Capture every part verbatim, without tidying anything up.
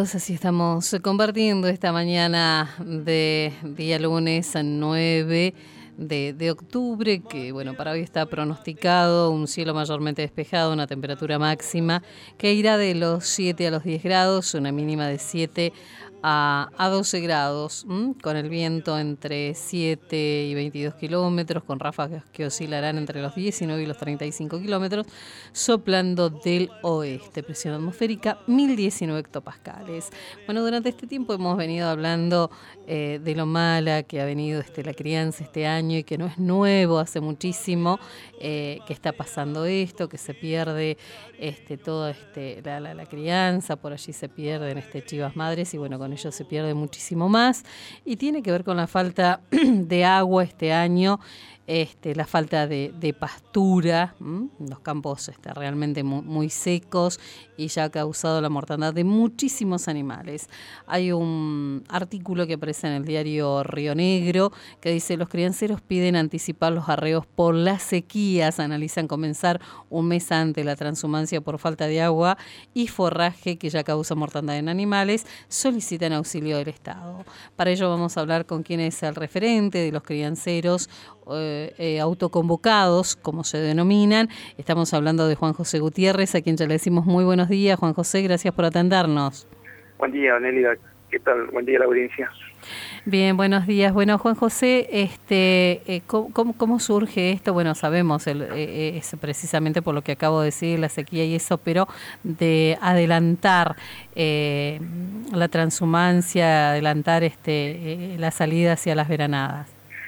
amigos, así estamos compartiendo esta mañana de día lunes nueve de, de octubre, que bueno, para hoy está pronosticado un cielo mayormente despejado, una temperatura máxima que irá de los siete a los diez grados, una mínima de siete a doce grados, ¿m? Con el viento entre siete y veintidós kilómetros, con ráfagas que oscilarán entre los diecinueve y los treinta y cinco kilómetros, soplando del oeste. Presión atmosférica mil diecinueve hectopascales. Bueno, durante este tiempo hemos venido hablando eh, de lo mala que ha venido este, la crianza este año y que no es nuevo, hace muchísimo eh, que está pasando esto, que se pierde este, toda este, la, la, la crianza, por allí se pierden este, chivas madres y bueno, con ellos se pierde muchísimo más y tiene que ver con la falta de agua este año, este, la falta de, de pastura, ¿m? Los campos este, realmente muy, muy secos y ya ha causado la mortandad de muchísimos animales. Hay un artículo que aparece en el diario Río Negro que dice: los crianceros piden anticipar los arreos por las sequías, analizan comenzar un mes antes la transhumancia por falta de agua y forraje que ya causa mortandad en animales, solicitan auxilio del Estado. Para ello vamos a hablar con quien es el referente de los crianceros eh, eh, autoconvocados, como se denominan. Estamos hablando de Juan José Gutiérrez, a quien ya le decimos muy buenos días. Juan José, gracias por atendernos. Buen día, Nélida. ¿Qué tal? Buen día a la audiencia. Bien, buenos días. Bueno, Juan José, este, eh, ¿cómo, cómo, ¿cómo surge esto? Bueno, sabemos, el, eh, es precisamente por lo que acabo de decir, la sequía y eso, pero de adelantar eh, la transhumancia, adelantar este, eh, la salida hacia las veranadas.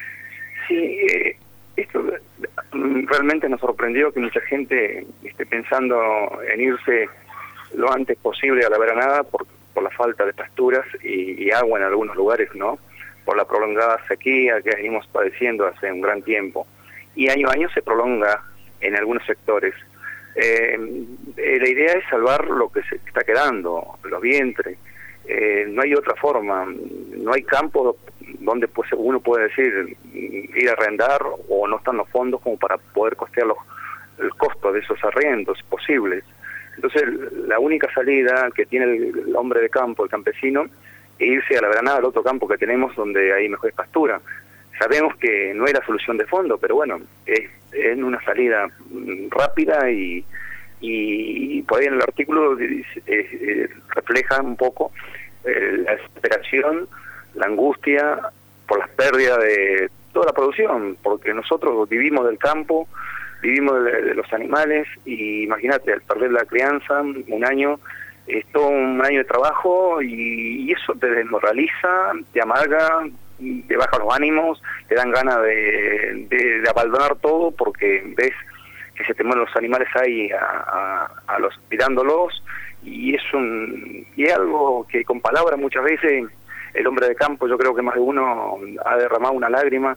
Sí, eh, esto realmente nos sorprendió que mucha gente esté pensando en irse lo antes posible a la veranada por, por la falta de pasturas y, y agua en algunos lugares, ¿no? Por la prolongada sequía que venimos padeciendo hace un gran tiempo. Y año a año se prolonga en algunos sectores. Eh, eh, la idea es salvar lo que se está quedando, los vientres. Eh, no hay otra forma, no hay campo donde pues uno puede decir ir a arrendar o no están los fondos como para poder costear los, el costo de esos arrendos posibles. Entonces la única salida que tiene el, el hombre de campo, el campesino, es irse a la veranada al otro campo que tenemos donde hay mejor pastura. Sabemos que no es la solución de fondo, pero bueno, es, es una salida rápida y, y, y por ahí en el artículo eh, eh, refleja un poco eh, la desesperación, la angustia por las pérdidas de toda la producción, porque nosotros vivimos del campo, vivimos de, de los animales, y imagínate, al perder la crianza, un año, es todo un año de trabajo, y, y eso te desmoraliza, te amarga, te baja los ánimos, te dan ganas de, de, de abandonar todo, porque ves que se te mueren los animales ahí a, a, a los tirándolos, y es un y es algo que con palabras muchas veces el hombre de campo, yo creo que más de uno ha derramado una lágrima,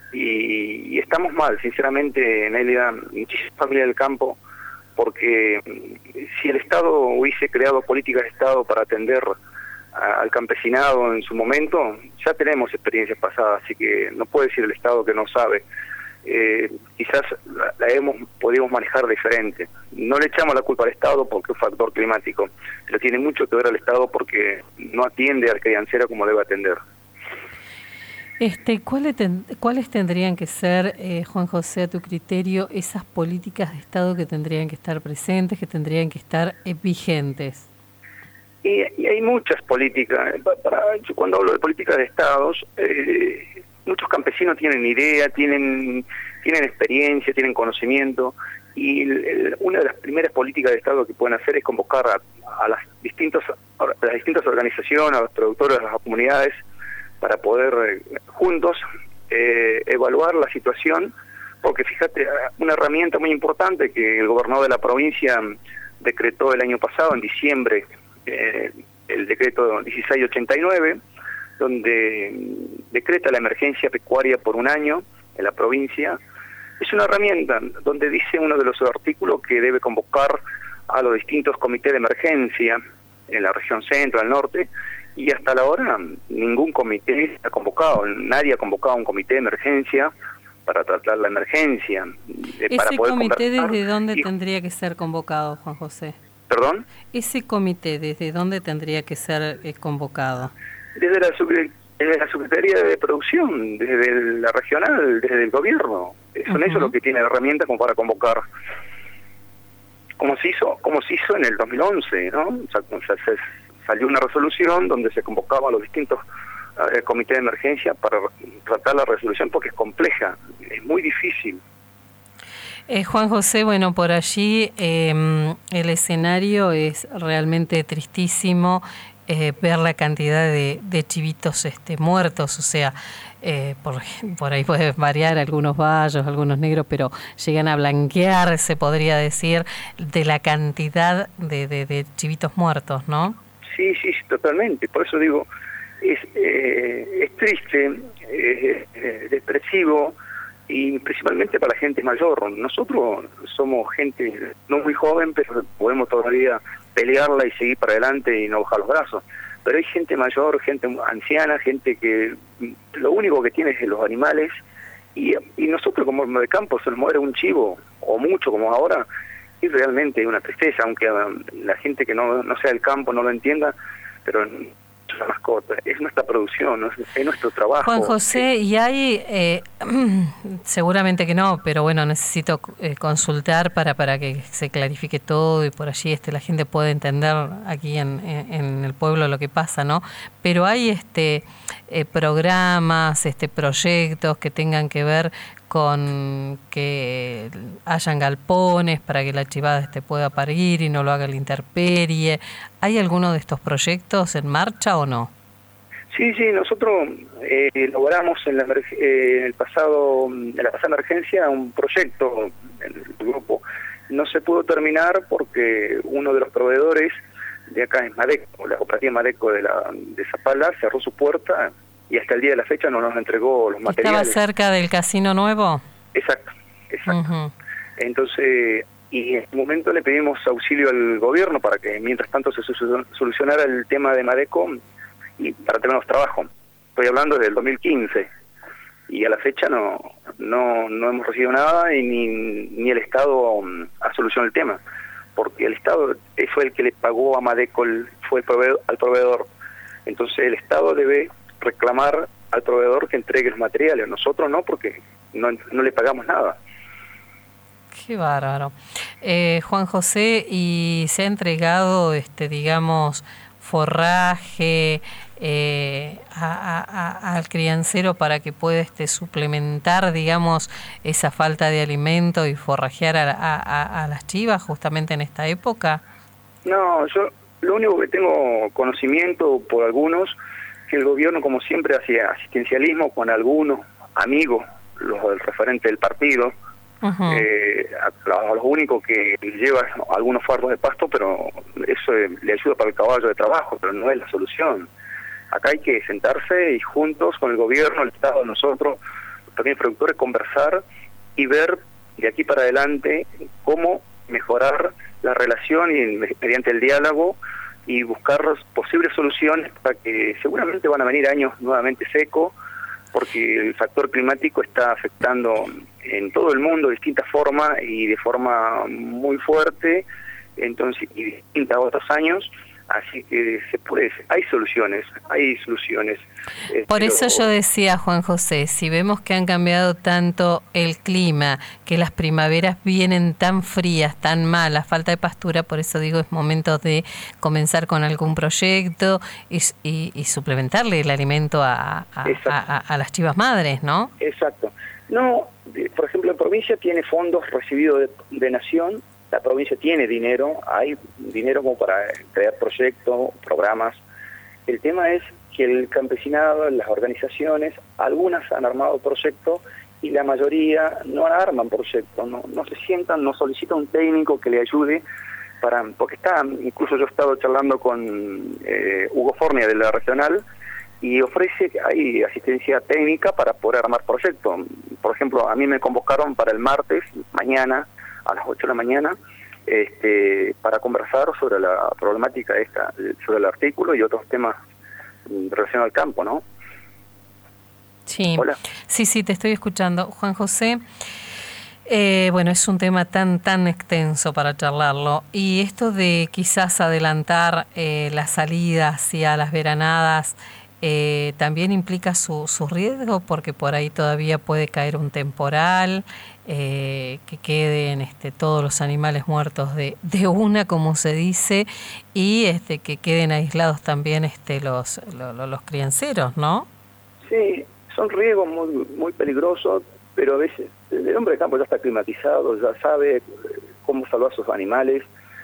y, y estamos mal, sinceramente, Nélida, muchísimas familias del campo, porque si el Estado hubiese creado políticas de Estado para atender a, al campesinado en su momento, ya tenemos experiencias pasadas, así que no puede decir el Estado que no sabe. Eh, quizás la, la hemos podido manejar diferente. No le echamos la culpa al Estado porque es un factor climático, pero tiene mucho que ver al Estado porque no atiende al criancero como debe atender. Este, ¿cuáles, ten, ¿Cuáles tendrían que ser, eh, Juan José, a tu criterio, esas políticas de Estado que tendrían que estar presentes, que tendrían que estar eh, vigentes? Y, y hay muchas políticas. Para, yo cuando hablo de políticas de Estados, eh, muchos campesinos tienen idea, tienen tienen experiencia, tienen conocimiento, y el, el, una de las primeras políticas de Estado que pueden hacer es convocar a, a las distintas a las distintas organizaciones, a los productores, a las comunidades, para poder eh, juntos eh, evaluar la situación, porque fíjate, una herramienta muy importante que el gobernador de la provincia decretó el año pasado, en diciembre, eh, el decreto dieciséis ochenta y nueve, donde decreta la emergencia pecuaria por un año en la provincia. Es una herramienta donde dice uno de los artículos que debe convocar a los distintos comités de emergencia en la región centro, al norte, y hasta la hora ningún comité ha convocado, nadie ha convocado un comité de emergencia para tratar la emergencia. Eh, ¿Ese para poder comité conversar. desde dónde y, tendría que ser convocado, Juan José? ¿Perdón? ¿Ese comité desde dónde tendría que ser eh, convocado? Desde la, desde la Secretaría de Producción, desde la regional, desde el gobierno. Son uh-huh. ellos los que tienen herramientas como para convocar. Como se hizo, como se hizo en el dos mil once, ¿no? O sea, o sea, se salió una resolución donde se convocaba a los distintos eh, comités de emergencia para tratar la resolución, porque es compleja, es muy difícil. Eh, Juan José, bueno, por allí eh, el escenario es realmente tristísimo, eh, ver la cantidad de, de chivitos este, muertos, o sea, eh, por, por ahí puede variar algunos bayos, algunos negros, pero llegan a blanquear, se podría decir, de la cantidad de, de, de chivitos muertos, ¿no? Sí, sí, totalmente, por eso digo, es, eh, es triste, eh, eh, depresivo, y principalmente para la gente mayor. Nosotros somos gente no muy joven, pero podemos todavía pelearla y seguir para adelante y no bajar los brazos. Pero hay gente mayor, gente anciana, gente que lo único que tiene es los animales, y, y nosotros como de campo se nos muere un chivo, o mucho como ahora, y realmente es una tristeza, aunque la gente que no, no sea del campo no lo entienda, pero la mascota, es nuestra producción, es nuestro trabajo. Juan José, y hay, eh, seguramente que no, pero bueno, necesito eh, consultar para para que se clarifique todo y por allí este la gente puede entender aquí en, en, en el pueblo lo que pasa, ¿no? Pero hay este eh, programas, este proyectos que tengan que ver con que hayan galpones para que la chivada este pueda parir y no lo haga la intemperie. ¿Hay alguno de estos proyectos en marcha o no? Sí, sí, nosotros eh, logramos en, la, eh, en el pasado, en la pasada emergencia un proyecto en el grupo. No se pudo terminar porque uno de los proveedores de acá es Madeco, la cooperativa Madeco de, la, de Zapala, cerró su puerta y hasta el día de la fecha no nos entregó los materiales. ¿Estaba cerca del Casino Nuevo? Exacto, exacto. Uh-huh. Entonces, y en un momento le pedimos auxilio al gobierno para que mientras tanto se solucionara el tema de Madeco y para tener trabajo. Estoy hablando desde el dos mil quince y a la fecha no no no hemos recibido nada y ni, ni el Estado ha solucionado el tema, porque el Estado fue el que le pagó a Madeco, el, fue el proveedor, al proveedor. Entonces el Estado debe reclamar al proveedor que entregue los materiales, nosotros no, porque no, no le pagamos nada. Qué bárbaro. Eh, Juan José, ¿y se ha entregado, este, digamos, forraje eh, a, a, a, al criancero para que pueda este, suplementar, digamos, esa falta de alimento y forrajear a, a, a las chivas justamente en esta época? No, yo lo único que tengo conocimiento por algunos, que el gobierno, como siempre, hacía asistencialismo con algunos amigos, los del referente del partido, uh-huh. eh, a, a los únicos que llevan algunos fardos de pasto, pero eso eh, le ayuda para el caballo de trabajo, pero no es la solución. Acá hay que sentarse y juntos con el gobierno, el Estado, nosotros, los pequeños productores, conversar y ver de aquí para adelante cómo mejorar la relación y mediante el diálogo y buscar posibles soluciones para que seguramente van a venir años nuevamente secos, porque el factor climático está afectando en todo el mundo de distintas formas y de forma muy fuerte, entonces y distintas a otros años, así que se puede, hay soluciones, hay soluciones. Por eso yo decía, Juan José, si vemos que han cambiado tanto el clima, que las primaveras vienen tan frías, tan malas, falta de pastura, por eso digo, es momento de comenzar con algún proyecto y, y, y suplementarle el alimento a, a, a, a las chivas madres, ¿no? Exacto. No, por ejemplo, la provincia tiene fondos recibidos de, de Nación. La provincia tiene dinero, hay dinero como para crear proyectos, programas. El tema es que el campesinado, las organizaciones, algunas han armado proyectos y la mayoría no arman proyectos, no, no se sientan, no solicitan un técnico que le ayude, para porque está, incluso yo he estado charlando con eh, Hugo Fornia de la regional y ofrece, hay asistencia técnica para poder armar proyectos. Por ejemplo, a mí me convocaron para el martes, mañana, a las ocho de la mañana, este, para conversar sobre la problemática esta, sobre el artículo y otros temas relacionados al campo, ¿no? Sí. Hola. Sí, sí, te estoy escuchando. Juan José, Eh, bueno, es un tema tan tan extenso para charlarlo. Y esto de quizás adelantar eh, la salida hacia las veranadas eh, también implica su, su riesgo, porque por ahí todavía puede caer un temporal, eh, que queden este, todos los animales muertos de, de una, como se dice, y este, que queden aislados también este, los, los, los crianceros, ¿no? Sí, son riesgos muy, muy peligrosos, pero a veces el hombre de campo ya está climatizado, ya sabe cómo salvar a sus animales.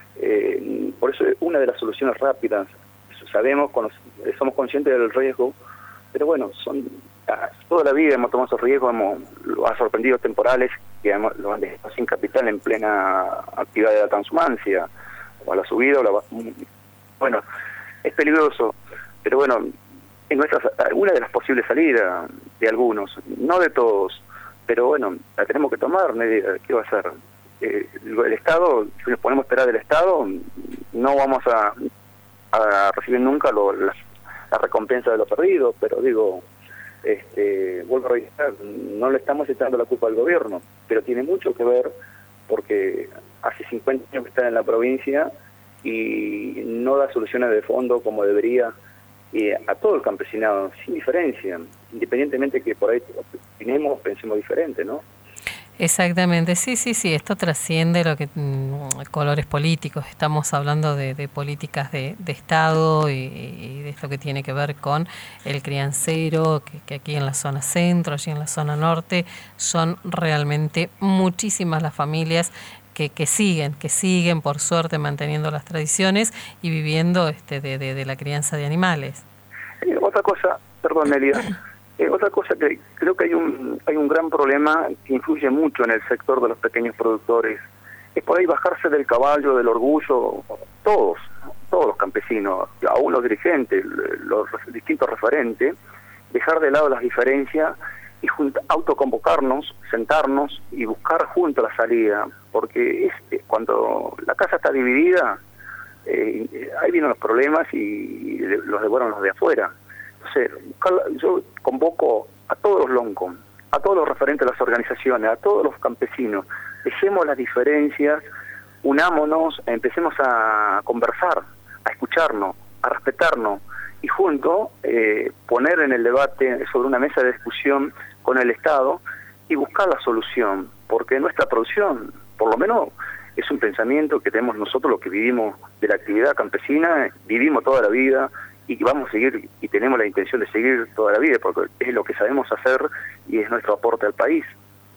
Eh, por eso es una de las soluciones rápidas. Sabemos, somos conscientes del riesgo, pero bueno, son toda la vida hemos tomado esos riesgos, hemos lo ha sorprendido temporales que hemos, lo han dejado sin capital en plena actividad de la transhumancia, o a la subida, o la bueno, es peligroso, pero bueno, en nuestras, una de las posibles salidas de algunos, no de todos, pero bueno, la tenemos que tomar. ¿Qué va a hacer? Eh, el Estado, si nos ponemos a esperar del Estado, no vamos a a recibir nunca lo, la, la recompensa de lo perdido, pero digo, este, vuelvo a reiterar, no le estamos echando la culpa al gobierno, pero tiene mucho que ver porque hace cincuenta años que está en la provincia y no da soluciones de fondo como debería y a todo el campesinado, sin diferencia, independientemente que por ahí opinemos, pensemos diferente, ¿no? Exactamente, sí, sí, sí, esto trasciende lo que mmm, colores políticos, estamos hablando de, de políticas de, de Estado y, y de esto que tiene que ver con el criancero, que, que aquí en la zona centro, allí en la zona norte, son realmente muchísimas las familias que, que siguen, que siguen por suerte manteniendo las tradiciones y viviendo este de, de, de la crianza de animales. Eh, otra cosa, perdón Nelia, Eh, otra cosa que creo que hay un hay un gran problema que influye mucho en el sector de los pequeños productores, es por ahí bajarse del caballo, del orgullo, todos, todos los campesinos, aún los dirigentes, los distintos referentes, dejar de lado las diferencias y junto, autoconvocarnos, sentarnos y buscar juntos la salida, porque es cuando la casa está dividida, eh, ahí vienen los problemas y los devoran los de afuera. Yo convoco a todos los loncos, a todos los referentes de las organizaciones, a todos los campesinos, dejemos las diferencias, unámonos, empecemos a conversar, a escucharnos, a respetarnos y juntos eh, poner en el debate sobre una mesa de discusión con el Estado y buscar la solución, porque nuestra producción, por lo menos, es un pensamiento que tenemos nosotros, los que vivimos de la actividad campesina, vivimos toda la vida y vamos a seguir y tenemos la intención de seguir toda la vida porque es lo que sabemos hacer y es nuestro aporte al país.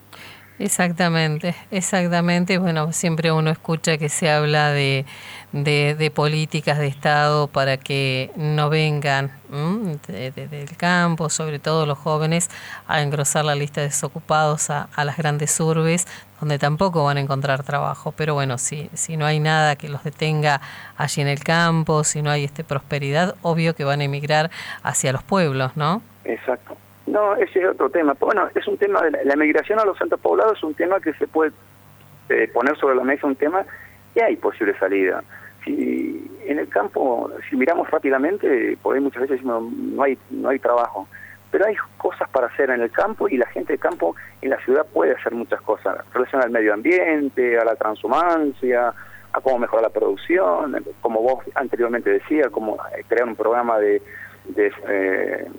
Exactamente, exactamente. Bueno, siempre uno escucha que se habla de, de, de políticas de Estado para que no vengan de, de, del campo, sobre todo los jóvenes, a engrosar la lista de desocupados a, a las grandes urbes, donde tampoco van a encontrar trabajo. Pero bueno, si, si no hay nada que los detenga allí en el campo, si no hay este prosperidad, obvio que van a emigrar hacia los pueblos, ¿no? Exacto. No, ese es otro tema. Bueno, es un tema de la, la migración a los centros poblados, es un tema que se puede eh, poner sobre la mesa, un tema que hay posible salida. Si en el campo, si miramos rápidamente, por ahí muchas veces decimos no hay no hay trabajo, pero hay cosas para hacer en el campo y la gente del campo en la ciudad puede hacer muchas cosas relacionadas al medio ambiente, a la transhumancia, a cómo mejorar la producción, como vos anteriormente decías, cómo crear un programa de, de eh,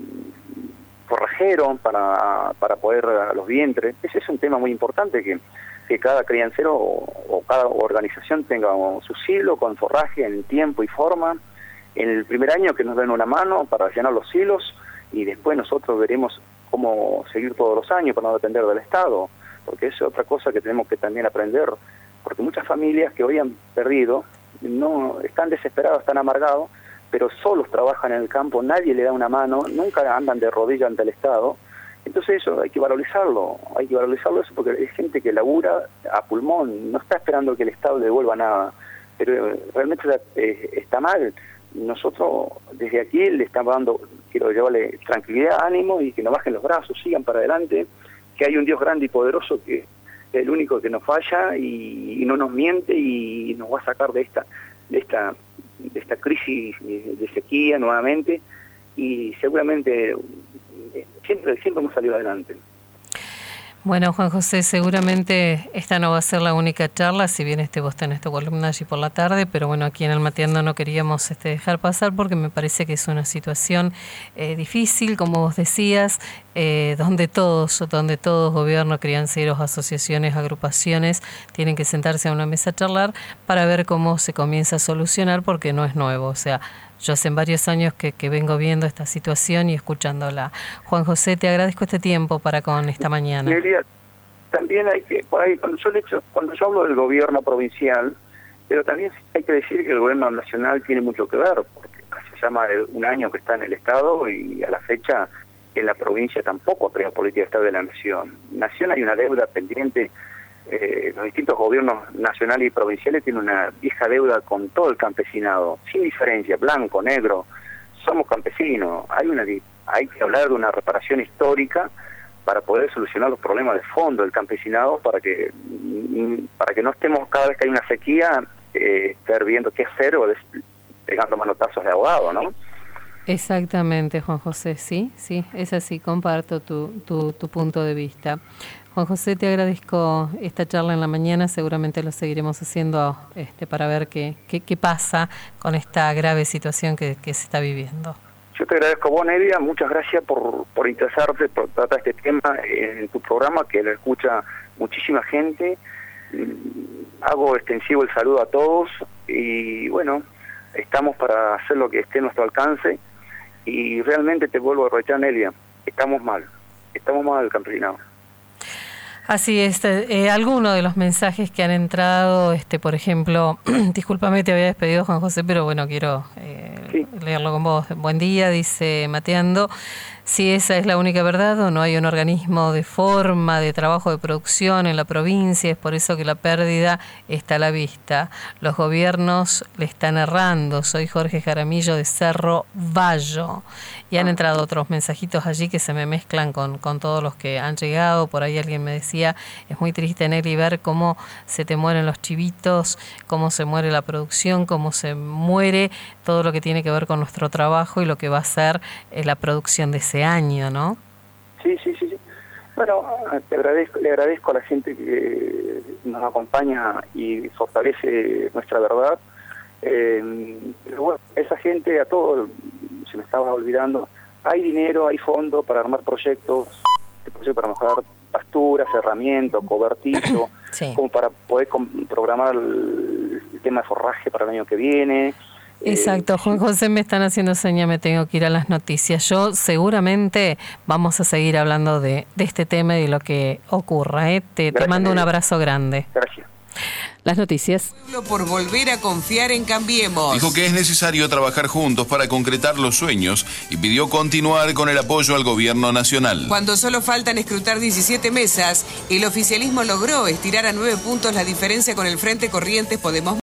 forrajero para, para poder a los vientres. Ese es un tema muy importante, que, que cada criancero o, o cada organización tenga su silo con forraje en tiempo y forma. En el primer año que nos den una mano para llenar los silos y después nosotros veremos cómo seguir todos los años para no depender del Estado, porque eso es otra cosa que tenemos que también aprender, porque muchas familias que hoy han perdido no están desesperados, están amargados, pero solos trabajan en el campo, nadie le da una mano, nunca andan de rodillas ante el Estado. Entonces eso hay que valorizarlo, hay que valorizarlo eso porque es gente que labura a pulmón, no está esperando que el Estado le devuelva nada, pero realmente está mal. Nosotros desde aquí le estamos dando, quiero llevarle tranquilidad, ánimo y que no bajen los brazos, sigan para adelante, que hay un Dios grande y poderoso que es el único que nos falla y, y no nos miente y nos va a sacar de esta de esta de esta crisis de sequía nuevamente y seguramente siempre siempre hemos salido adelante. Bueno, Juan José, seguramente esta no va a ser la única charla, si bien este vos tenés tu columna allí por la tarde, pero bueno, aquí en el Mateando no queríamos este, dejar pasar porque me parece que es una situación eh, difícil, como vos decías, eh, donde todos, donde todos, gobierno, crianceros, asociaciones, agrupaciones, tienen que sentarse a una mesa a charlar para ver cómo se comienza a solucionar, porque no es nuevo, o sea, yo hace varios años que, que vengo viendo esta situación y escuchándola. Juan José, te agradezco este tiempo para con esta mañana. Nelia, también hay que, por ahí, cuando yo, le echo, cuando yo hablo del gobierno provincial, pero también hay que decir que el gobierno nacional tiene mucho que ver, porque hace ya más de un año que está en el Estado y a la fecha en la provincia tampoco ha tenido política de Estado de la Nación. Nación hay una deuda pendiente. Eh, los distintos gobiernos nacionales y provinciales tienen una vieja deuda con todo el campesinado, sin diferencia, blanco, negro, somos campesinos. Hay una hay que hablar de una reparación histórica para poder solucionar los problemas de fondo del campesinado, para que para que no estemos cada vez que hay una sequía eh, estar viendo qué hacer o des, pegando manotazos de ahogado, ¿no? Exactamente, Juan José, sí, sí, es así, comparto tu, tu, tu punto de vista. Juan José, te agradezco esta charla en la mañana, seguramente lo seguiremos haciendo este, para ver qué, qué, qué pasa con esta grave situación que, que se está viviendo. Yo te agradezco a vos, Nelia, muchas gracias por, por interesarte, por tratar este tema en tu programa, que lo escucha muchísima gente. Hago extensivo el saludo a todos y bueno, estamos para hacer lo que esté a nuestro alcance y realmente te vuelvo a reiterar, Nelia, estamos mal, estamos mal el campesinado. Así es, eh, algunos de los mensajes que han entrado, este, por ejemplo, discúlpame, te había despedido, Juan José, pero bueno, quiero eh, sí. leerlo con vos. Buen día, dice Mateando. Si esa es la única verdad o no hay un organismo de forma de trabajo de producción en la provincia, es por eso que la pérdida está a la vista. Los gobiernos le están errando. Soy Jorge Jaramillo de Cerro Bayo. Y han entrado otros mensajitos allí que se me mezclan con, con todos los que han llegado. Por ahí alguien me decía, es muy triste, Nelly, ver cómo se te mueren los chivitos, cómo se muere la producción, cómo se muere todo lo que tiene que ver con nuestro trabajo y lo que va a ser eh, la producción de ese año, ¿no? Sí, sí, sí, sí. Bueno, te agradezco, le agradezco a la gente que nos acompaña y fortalece nuestra verdad. Eh, pero bueno, esa gente, a todos, se me estaba olvidando, hay dinero, hay fondo para armar proyectos, para mejorar pasturas, herramientas, cobertizo, sí. como para poder programar el, el tema de forraje para el año que viene. Exacto, Juan José, me están haciendo seña, me tengo que ir a las noticias. Yo seguramente vamos a seguir hablando de, de este tema y de lo que ocurra. ¿eh? Te, te mando un abrazo grande. Gracias. Las noticias. Por volver a confiar en Cambiemos. Dijo que es necesario trabajar juntos para concretar los sueños y pidió continuar con el apoyo al gobierno nacional. Cuando solo faltan escrutar diecisiete mesas, el oficialismo logró estirar a nueve puntos la diferencia con el Frente Corrientes Podemos